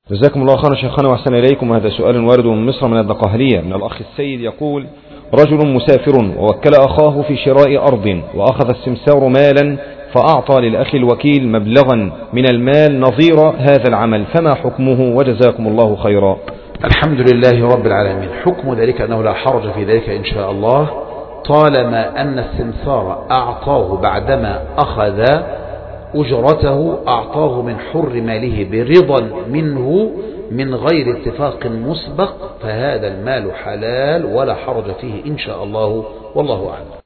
جزاكم الله خيرا شيخنا وأحسن إليكم. هذا سؤال وارد من مصر من الدقهلية من الأخ السيد يقول: رجل مسافر ووكل أخاه في شراء أرض، وأخذ السمسار مالا فأعطى للأخ الوكيل مبلغا من المال نظير هذا العمل، فما حكمه؟ وجزاكم الله خيرا. الحمد لله رب العالمين. حكم ذلك أنه لا حرج في ذلك إن شاء الله، طالما أن السمسار أعطاه بعدما أخذ أجرته أعطاه من حر ماله برضا منه من غير اتفاق مسبق، فهذا المال حلال ولا حرج فيه إن شاء الله، والله أعلم.